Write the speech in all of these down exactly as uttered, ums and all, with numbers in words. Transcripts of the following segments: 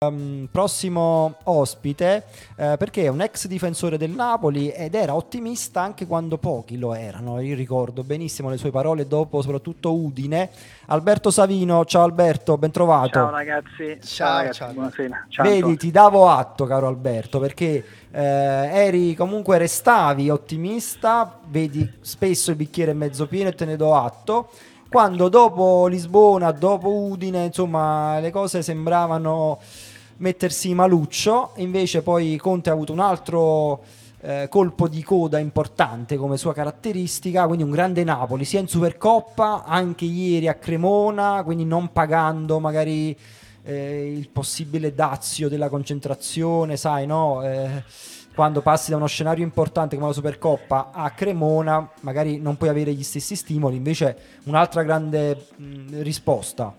Um, prossimo ospite, eh, perché è un ex difensore del Napoli ed era ottimista anche quando pochi lo erano. Io ricordo benissimo le sue parole dopo soprattutto Udine. Alberto Savino, ciao Alberto, ben trovato. Ciao ragazzi, ciao, ciao ragazzi, ciao. buonasera. Ciao, Vedi, Antonio. ti davo atto, caro Alberto, perché eh, eri comunque restavi ottimista, vedi spesso il bicchiere è mezzo pieno e te ne do atto. Quando dopo Lisbona, dopo Udine, insomma, le cose sembravano mettersi maluccio, invece poi Conte ha avuto un altro eh, colpo di coda importante come sua caratteristica, quindi un grande Napoli sia in Supercoppa, anche ieri a Cremona, quindi non pagando magari eh, il possibile dazio della concentrazione, sai, no? Eh, quando passi da uno scenario importante come la Supercoppa a Cremona magari non puoi avere gli stessi stimoli, invece un'altra grande mh, risposta.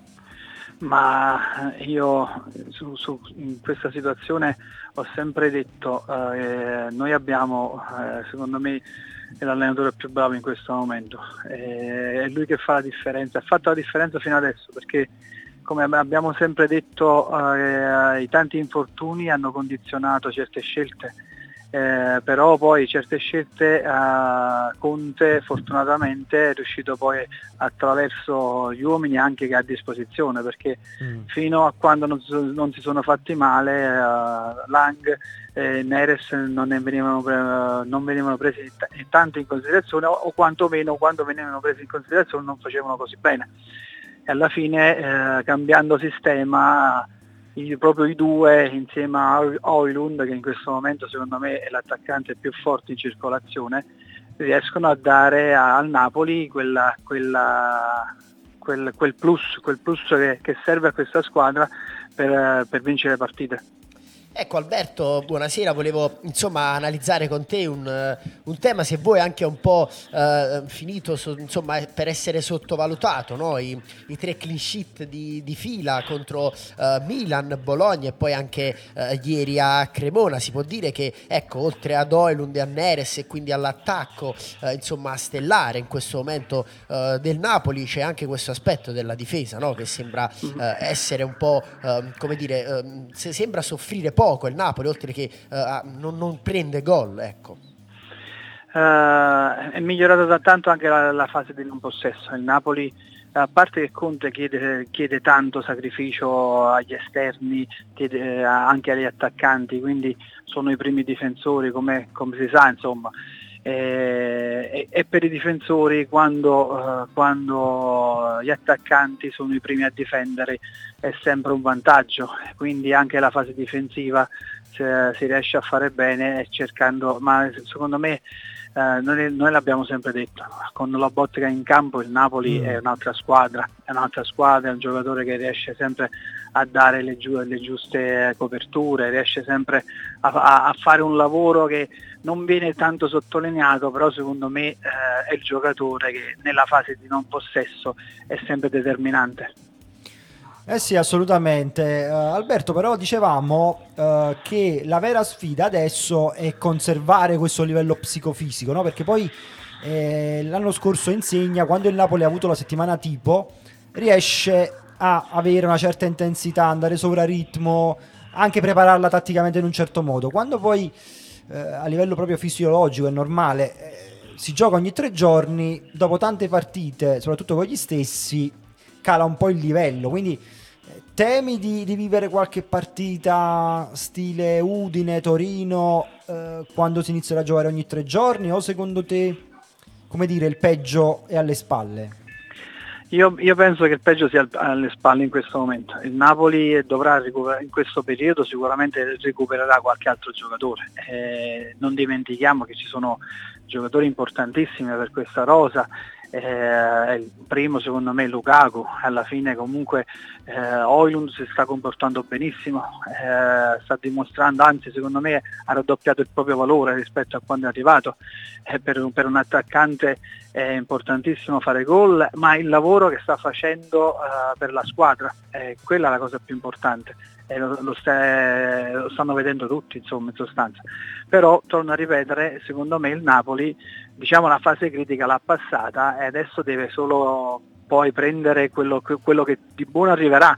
Ma io su, su, in questa situazione ho sempre detto, eh, noi abbiamo, eh, secondo me, l'allenatore più bravo in questo momento, eh, è lui che fa la differenza, ha fatto la differenza fino adesso, perché come abbiamo sempre detto, eh, i tanti infortuni hanno condizionato certe scelte. Eh, però poi certe scelte eh, Conte fortunatamente è riuscito poi attraverso gli uomini anche che ha a disposizione, perché mm. fino a quando non, non si sono fatti male eh, Lang e Neres non, ne venivano, pre- non venivano presi t- tanto in considerazione, o, o quantomeno quando venivano presi in considerazione non facevano così bene, e alla fine eh, cambiando sistema I, proprio i due insieme a Højlund, che in questo momento secondo me è l'attaccante più forte in circolazione, riescono a dare a, al Napoli quella, quella, quel, quel plus, quel plus che, che serve a questa squadra per, per vincere le partite. Ecco Alberto, buonasera, volevo insomma analizzare con te un, un tema, se vuoi anche un po' eh, finito so, insomma per essere sottovalutato, no? I, i tre clean sheet di, di fila contro eh, Milan, Bologna e poi anche eh, ieri a Cremona. Si può dire che ecco, oltre ad Højlund e a Neres e quindi all'attacco eh, insomma stellare in questo momento eh, del Napoli, c'è anche questo aspetto della difesa, no? Che sembra eh, essere un po' eh, come dire, eh, se sembra soffrire poco poco il Napoli, oltre che uh, non, non prende gol, ecco. Uh, è migliorata da tanto anche la, la fase del non possesso. Il Napoli, a parte che Conte chiede, chiede tanto sacrificio agli esterni, chiede anche agli attaccanti, quindi sono i primi difensori, come, come si sa, insomma. E, e per i difensori quando, uh, quando gli attaccanti sono i primi a difendere è sempre un vantaggio, quindi anche la fase difensiva se, si riesce a fare bene cercando, ma secondo me eh, noi, noi l'abbiamo sempre detto, con Lobotka in campo il Napoli mm. è un'altra squadra, è un'altra squadra, è un giocatore che riesce sempre a dare le, giu- le giuste coperture, riesce sempre a, a, a fare un lavoro che non viene tanto sottolineato, però secondo me eh, è il giocatore che nella fase di non possesso è sempre determinante. Eh sì, assolutamente. Uh, Alberto, però dicevamo uh, che la vera sfida adesso è conservare questo livello psicofisico, no? Perché poi eh, l'anno scorso insegna, quando il Napoli ha avuto la settimana tipo, riesce a avere una certa intensità, andare sopra ritmo, anche prepararla tatticamente in un certo modo. Quando poi eh, a livello proprio fisiologico è normale, eh, si gioca ogni tre giorni, dopo tante partite, soprattutto con gli stessi, cala un po' il livello, quindi eh, temi di, di vivere qualche partita stile Udine, Torino, eh, quando si inizierà a giocare ogni tre giorni, o secondo te, come dire, il peggio è alle spalle? Io, io penso che il peggio sia alle spalle in questo momento. Il Napoli dovrà recuperare in questo periodo, sicuramente recupererà qualche altro giocatore. Eh, non dimentichiamo che ci sono giocatori importantissimi per questa rosa. Eh, il primo secondo me è Lukaku, alla fine comunque eh, Højlund si sta comportando benissimo, eh, sta dimostrando, anzi secondo me ha raddoppiato il proprio valore rispetto a quando è arrivato. Eh, per, per un attaccante è importantissimo fare gol, ma il lavoro che sta facendo eh, per la squadra, eh, quella è la cosa più importante. Eh, lo, lo, sta, lo stanno vedendo tutti, insomma, in sostanza. Però torno a ripetere, secondo me il Napoli, diciamo, la fase critica l'ha passata e adesso deve solo poi prendere quello, quello che di buono arriverà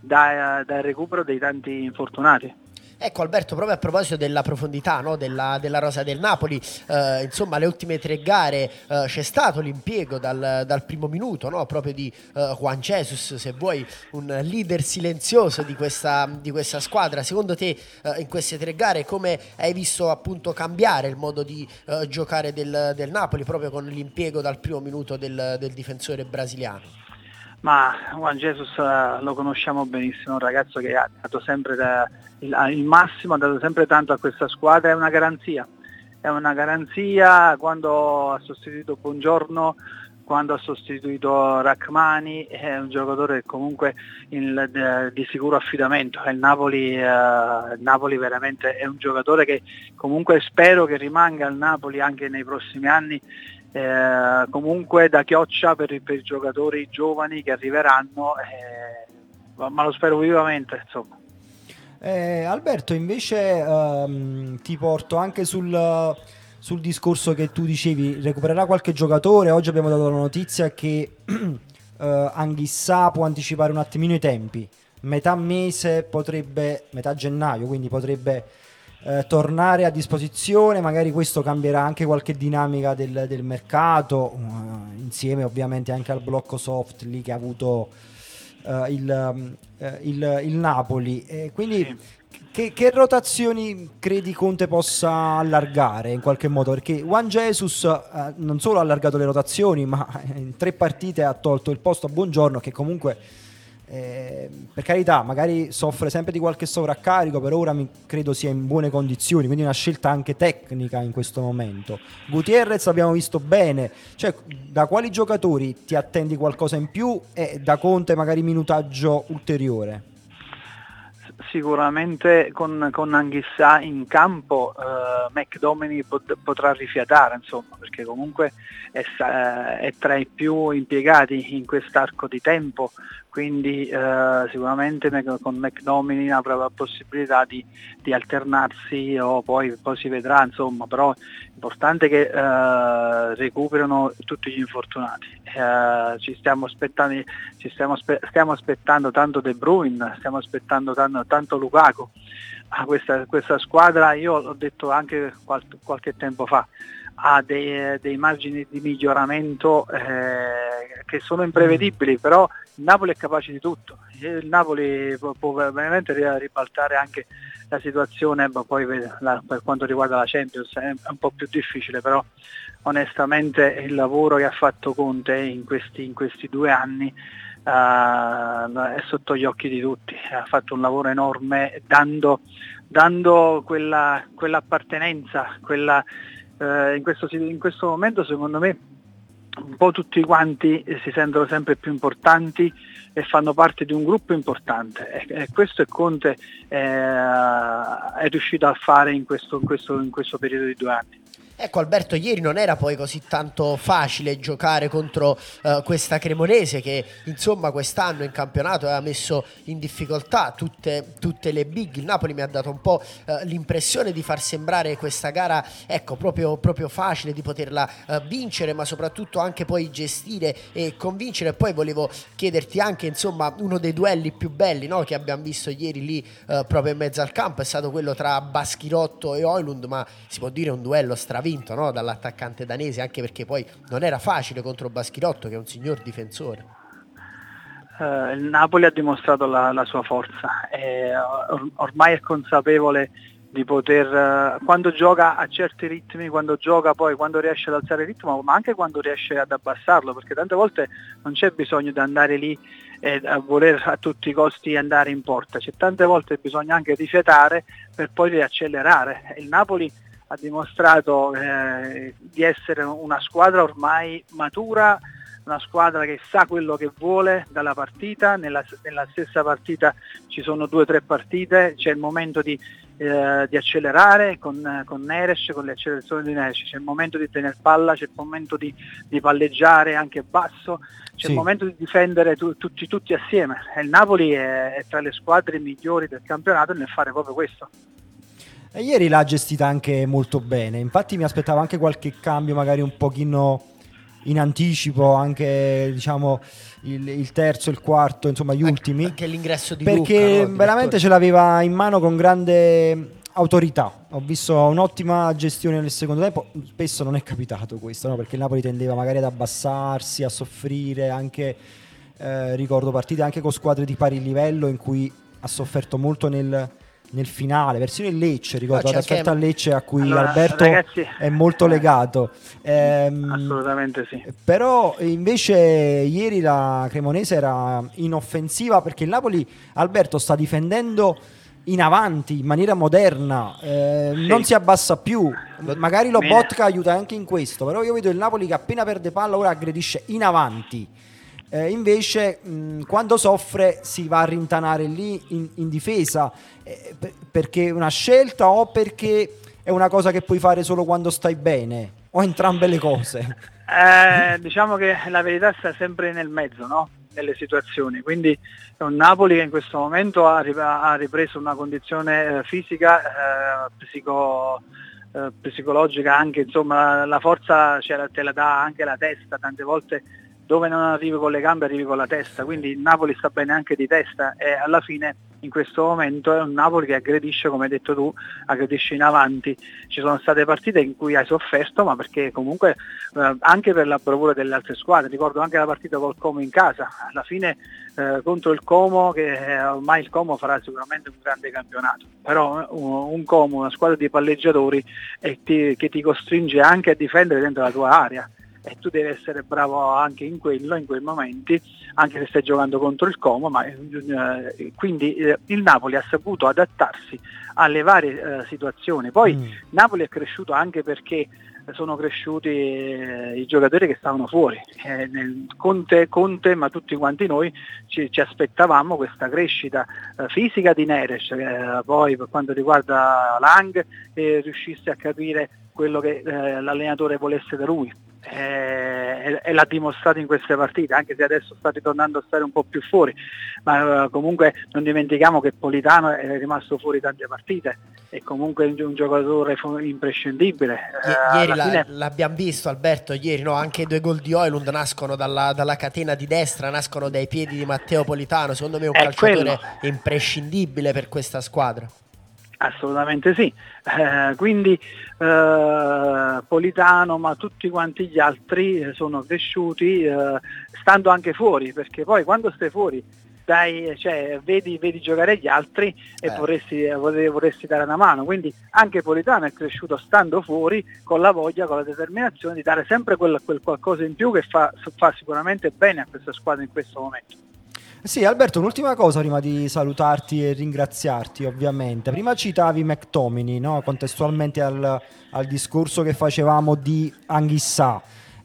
da, dal recupero dei tanti infortunati. Ecco Alberto, proprio a proposito della profondità, no, della, della rosa del Napoli, eh, insomma le ultime tre gare eh, c'è stato l'impiego dal, dal primo minuto, no, proprio di eh, Juan Jesus, se vuoi un leader silenzioso di questa, di questa squadra. Secondo te eh, in queste tre gare come hai visto appunto cambiare il modo di eh, giocare del, del Napoli proprio con l'impiego dal primo minuto del, del difensore brasiliano? Ma Juan Jesus uh, lo conosciamo benissimo, un ragazzo che ha dato sempre da, il, il massimo, ha dato sempre tanto a questa squadra, è una garanzia, è una garanzia quando ha sostituito Buongiorno, quando ha sostituito Rachmani, è un giocatore comunque in, de, di sicuro affidamento. Il Napoli, uh, il Napoli veramente è un giocatore che comunque spero che rimanga al Napoli anche nei prossimi anni. Eh, comunque da chioccia per i, per i giocatori giovani che arriveranno, eh, ma lo spero vivamente, insomma. Eh, Alberto, invece ehm, ti porto anche sul, sul discorso che tu dicevi, recupererà qualche giocatore. Oggi abbiamo dato la notizia che eh, Anghissà può anticipare un attimino i tempi, metà mese potrebbe, metà gennaio, quindi potrebbe Eh, tornare a disposizione. Magari questo cambierà anche qualche dinamica del, del mercato, uh, insieme ovviamente anche al blocco soft lì che ha avuto uh, il, um, uh, il, il Napoli, e quindi sì. che, che rotazioni credi Conte possa allargare in qualche modo? Perché Juan Jesus uh, non solo ha allargato le rotazioni, ma in tre partite ha tolto il posto a Buongiorno, che comunque Eh, per carità magari soffre sempre di qualche sovraccarico, per ora mi credo sia in buone condizioni, quindi una scelta anche tecnica in questo momento. Gutierrez l'abbiamo visto bene, cioè da quali giocatori ti attendi qualcosa in più e da Conte magari minutaggio ulteriore? Sicuramente con, con Anghissà in campo eh, McDominay pot- potrà rifiatare, insomma, perché comunque è, è tra i più impiegati in quest'arco di tempo, quindi eh, sicuramente con McDominay avrà la possibilità di, di alternarsi, o poi, poi si vedrà, insomma, però è importante che eh, recuperano tutti gli infortunati. Eh, ci stiamo aspettando, ci stiamo, aspe- stiamo aspettando tanto De Bruyne, stiamo aspettando tanto, tanto Lukaku. Ah, questa, questa squadra, io l'ho detto anche qual- qualche tempo fa, ha dei, dei margini di miglioramento eh, che sono imprevedibili, però il Napoli è capace di tutto. Il Napoli può, può veramente ribaltare anche la situazione, ma poi la, per quanto riguarda la Champions è un po' più difficile, però onestamente il lavoro che ha fatto Conte in questi, in questi due anni uh, è sotto gli occhi di tutti. Ha fatto un lavoro enorme dando, dando quella, quell'appartenenza, quella Uh, in, questo, in questo momento secondo me un po' tutti quanti si sentono sempre più importanti e fanno parte di un gruppo importante, e, e questo è Conte eh, è riuscito a fare in questo, in, questo, in questo periodo di due anni. Ecco Alberto, ieri non era poi così tanto facile giocare contro uh, questa Cremonese che insomma quest'anno in campionato aveva messo in difficoltà tutte, tutte le big. Il Napoli mi ha dato un po' uh, l'impressione di far sembrare questa gara ecco proprio, proprio facile, di poterla uh, vincere, ma soprattutto anche poi gestire e convincere. E poi volevo chiederti anche insomma uno dei duelli più belli, no, che abbiamo visto ieri lì uh, proprio in mezzo al campo è stato quello tra Baschirotto e Højlund, ma si può dire un duello stravinto, no? Dall'attaccante danese, anche perché poi non era facile contro Baschirotto che è un signor difensore. Uh, il Napoli ha dimostrato la, la sua forza, e or- ormai è consapevole di poter, uh, quando gioca a certi ritmi, quando gioca poi, quando riesce ad alzare il ritmo, ma anche quando riesce ad abbassarlo, perché tante volte non c'è bisogno di andare lì e a voler a tutti i costi andare in porta, c'è tante volte bisogna anche rifiatare per poi riaccelerare. Il Napoli ha dimostrato eh, di essere una squadra ormai matura, una squadra che sa quello che vuole dalla partita. Nella, nella stessa partita ci sono due o tre partite, c'è il momento di, eh, di accelerare con, con Neres, con le accelerazioni di Neres, c'è il momento di tenere palla, c'è il momento di, di palleggiare anche basso, c'è sì. il momento di difendere tu, tutti, tutti assieme. E il Napoli è, è tra le squadre migliori del campionato nel fare proprio questo. E ieri l'ha gestita anche molto bene, infatti mi aspettavo anche qualche cambio magari un pochino in anticipo anche diciamo il, il terzo, il quarto, insomma gli ultimi, anche l'ingresso di perché Lucca, no? veramente ce l'aveva in mano con grande autorità. Ho visto un'ottima gestione nel secondo tempo, spesso non è capitato questo, no? Perché il Napoli tendeva magari ad abbassarsi, a soffrire, anche eh, ricordo partite anche con squadre di pari livello in cui ha sofferto molto nel, nel finale, persino il Lecce, ricordo No, la c'è trasferta anche- a Lecce a cui Allora, Alberto ragazzi, è molto eh, legato. Ehm, Assolutamente sì. Però invece ieri la Cremonese era in offensiva, perché il Napoli, Alberto, sta difendendo in avanti in maniera moderna, eh, Sì. non si abbassa più. Magari lo Bene. Botka aiuta anche in questo, però io vedo il Napoli che appena perde palla ora aggredisce in avanti. Eh, invece mh, quando soffre si va a rintanare lì in, in difesa, eh, per- perché è una scelta o perché è una cosa che puoi fare solo quando stai bene, o entrambe le cose. Eh, diciamo che la verità sta sempre nel mezzo, no? Nelle situazioni, quindi è un Napoli che in questo momento ha, ri- ha ripreso una condizione eh, fisica, eh, psico, eh, psicologica anche, insomma la forza ce la- te la dà anche la testa, tante volte dove non arrivi con le gambe arrivi con la testa, quindi il Napoli sta bene anche di testa e alla fine in questo momento è un Napoli che aggredisce, come hai detto tu, aggredisce in avanti. Ci sono state partite in cui hai sofferto, ma perché comunque eh, anche per la bravura delle altre squadre, ricordo anche la partita col Como in casa, alla fine eh, contro il Como, che eh, ormai il Como farà sicuramente un grande campionato, però eh, un, un Como, una squadra di palleggiatori eh, ti- che ti costringe anche a difendere dentro la tua area. E tu devi essere bravo anche in quello, in quei momenti, anche se stai giocando contro il Como, ma eh, quindi eh, il Napoli ha saputo adattarsi alle varie eh, situazioni. Poi Mm. Napoli è cresciuto anche perché sono cresciuti eh, i giocatori che stavano fuori. Eh, nel- Conte, Conte, ma tutti quanti noi ci, ci aspettavamo questa crescita eh, fisica di Neres, eh, poi per quanto riguarda Lang, eh, riuscisse a capire quello che eh, l'allenatore volesse da lui. Eh, e, e l'ha dimostrato in queste partite, anche se adesso sta ritornando a stare un po' più fuori, ma eh, comunque non dimentichiamo che Politano è rimasto fuori tante partite e comunque è un, un giocatore fu- imprescindibile. I- Eh, ieri alla la- fine- l'abbiamo visto, Alberto, ieri no, anche i due gol di Højlund nascono dalla, dalla catena di destra, nascono dai piedi di Matteo Politano, secondo me è un È calciatore quello. imprescindibile per questa squadra. Assolutamente sì, eh, quindi eh, Politano, ma tutti quanti gli altri eh, sono cresciuti eh, stando anche fuori, perché poi quando stai fuori dai, cioè, vedi, vedi giocare gli altri e Eh. vorresti, eh, vorrei- vorresti dare una mano, quindi anche Politano è cresciuto stando fuori con la voglia, con la determinazione di dare sempre quel, quel qualcosa in più che fa, fa sicuramente bene a questa squadra in questo momento. Sì, Alberto, un'ultima cosa prima di salutarti e ringraziarti, ovviamente. Prima citavi McTominay, no? Contestualmente al, al discorso che facevamo di Anghissà.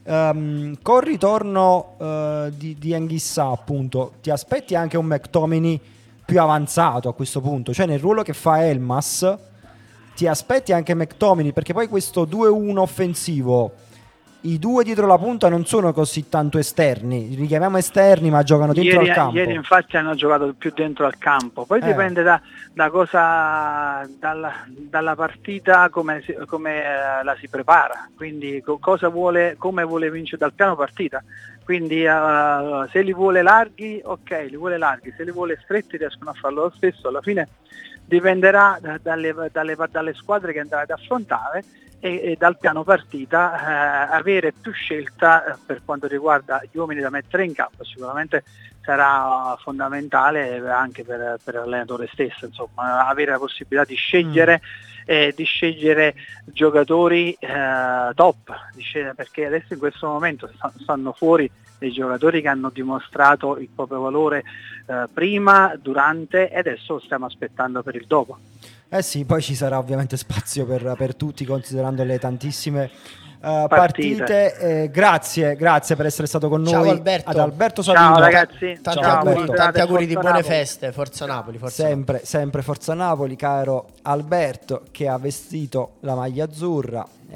Ehm, col ritorno eh, di, di Anghissà, appunto, ti aspetti anche un McTominay più avanzato a questo punto? Cioè nel ruolo che fa Elmas, ti aspetti anche McTominay? Perché poi questo due uno offensivo, i due dietro la punta non sono così tanto esterni, li chiamiamo esterni ma giocano dentro Ieri, al campo. ieri infatti hanno giocato più dentro al campo, poi Eh. dipende da, da cosa, dalla, dalla partita come, si- come eh, la si prepara, quindi co- cosa vuole, come vuole vincere dal piano partita, quindi eh, se li vuole larghi, ok, li vuole larghi, se li vuole stretti riescono a farlo lo stesso, alla fine dipenderà da- dalle, dalle, dalle squadre che andrà ad affrontare e, e dal piano partita eh, avere più scelta eh, per quanto riguarda gli uomini da mettere in campo sicuramente sarà fondamentale anche per, per l'allenatore stesso, insomma, avere la possibilità di scegliere eh, di scegliere giocatori eh, top, di scegliere, perché adesso in questo momento sta- stanno fuori dei giocatori che hanno dimostrato il proprio valore eh, prima, durante e adesso stiamo aspettando per il dopo. Eh sì, poi ci sarà ovviamente spazio per, per tutti, considerando le tantissime uh, Partite. partite. Eh, grazie, grazie per essere stato con Ciao, noi. Alberto. Ad Alberto Ciao Savino. ragazzi, Tanti Ciao, auguri, Alberto. tanti auguri di Forza buone Napoli. feste, Forza Napoli, Forza Napoli. Sempre, sempre Forza Napoli, caro Alberto, che ha vestito la maglia azzurra.